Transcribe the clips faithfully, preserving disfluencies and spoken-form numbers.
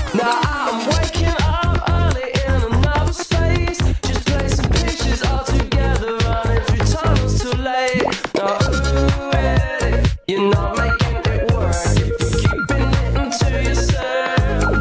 Now I'm waking up early in another space. Just placing pictures all together, running through tunnels too late. Now ooh, yeah, you're not making it work if you keep it into yourself.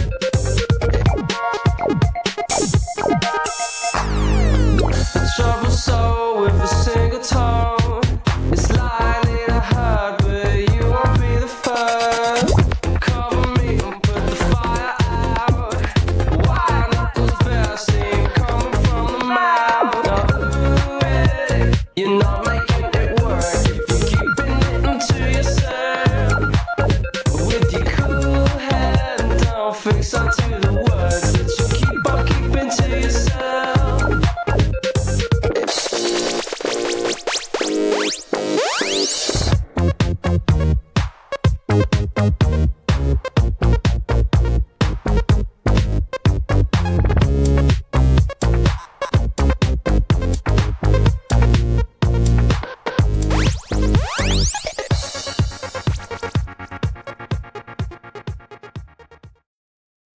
A troubled soul with a single tone. It's likely to hurt, but you won't be the first. Cover me and put the fire out. Why knuckles bursting coming from the mouth? Now, ooh, yeah, you're not making it work if you're keeping it into yourself. With your cool head, don't fix up too